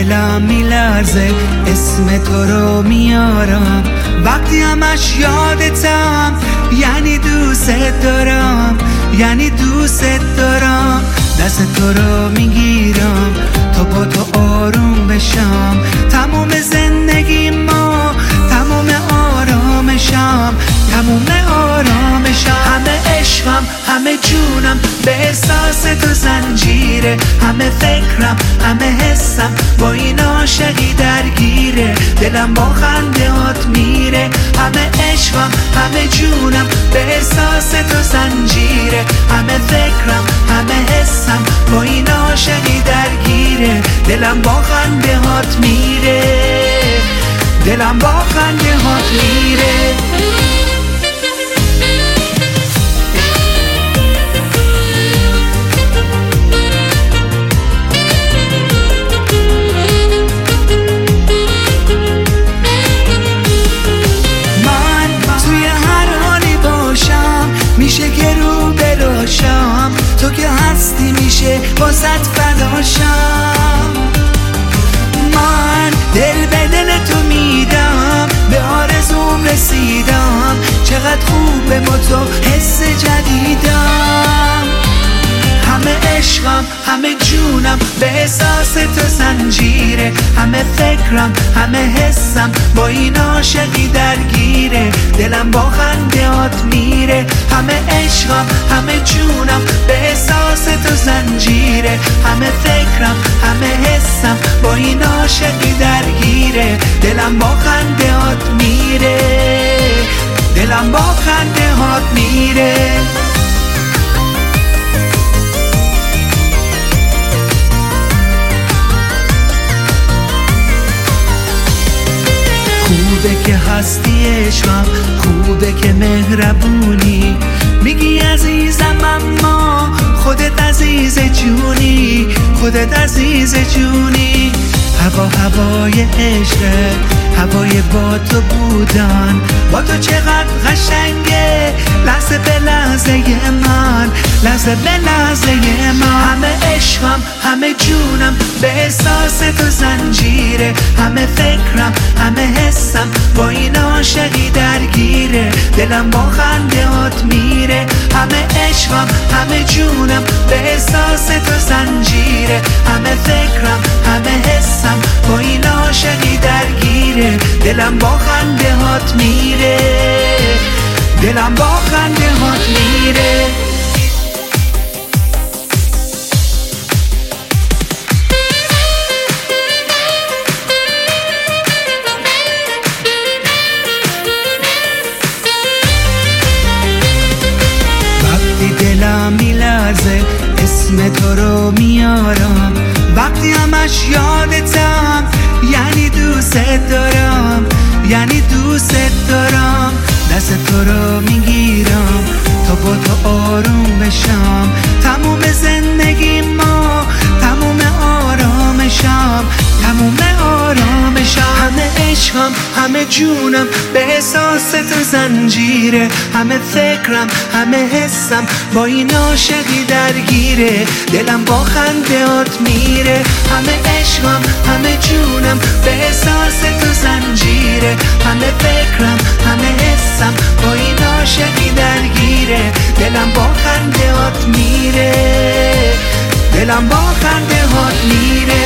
دلم میلرزه اسم تو رو میارم، وقتی همش یادتم یعنی دوست دارم، یعنی دوست دارم. دست تو رو میگیرم تا با تو آروم بشم، تموم زندگی ما تموم آرامشم، تموم آرامشم. همه عشقم همه جونم به احساس تو زنجیره، همه فکرم همه حسم با این عاشقی درگیره، دلم با خندهات میره. همه عشقم همه جونم به احساس تو زنجیره، همه فکرم همه حسم با این عاشقی درگیره، دلم با خندهات میره، دلم با خندهات میره. میشه که رو براشم، تو که هستی میشه واسط فداشم. من دل به دل تو میدم، به آرزوم رسیدم، چقدر خوبه با تو حس جدیدم. همه عشقم همه جونم به احساس تو زنجیره، همه فکرم همه حسم با این عاشقی درگیره، دلم با خندهات میره. همه عشقم همه جونم به احساس تو زنجیره، همه فکرم همه حسم با این عاشقی درگیره، دلم با خندهات میره، دلم با خندهات میره. خوبه که هستی عشقم، خوبه که مهربونی، میگی عزیزم اما خودت عزیز جونی، خودت عزیز جونی. هوا هوای عشقه، هوای با تو بودن، با تو چقدر قشنگه، لحظه به لحظه من، لحظه به لحظه من. همه عشقم همه جونم به احساس تو زنجیره، همه فکرم همه حسم با این عاشقی درگیره، دلم با خندهات میره. همه عشقم همه جونم به احساس تو زنجیره، همه فکرم همه حسم با این عاشقی درگیره، دلم با خندهات میره، دلم با خندهات میره. دلم میلرزه اسم تو رو میارم، وقتی همش یادتم یعنی دوست دارم، یعنی دوست دارم. دست تو رو میگیرم تا با تو آروم بشم، تموم زندگی ما تموم آرامشم، تموم آرامشم. همه عشقم همه جونم به احساس تو زنجیره، همه فکرم همه حسم با این عاشقی درگیره، دلم با خندهات میره. همه عشقم همه جونم به احساس تو زنجیره، همه فکرم همه حسم با این عاشقی درگیره، دلم با خندهات میره، دلم با خندهات میره.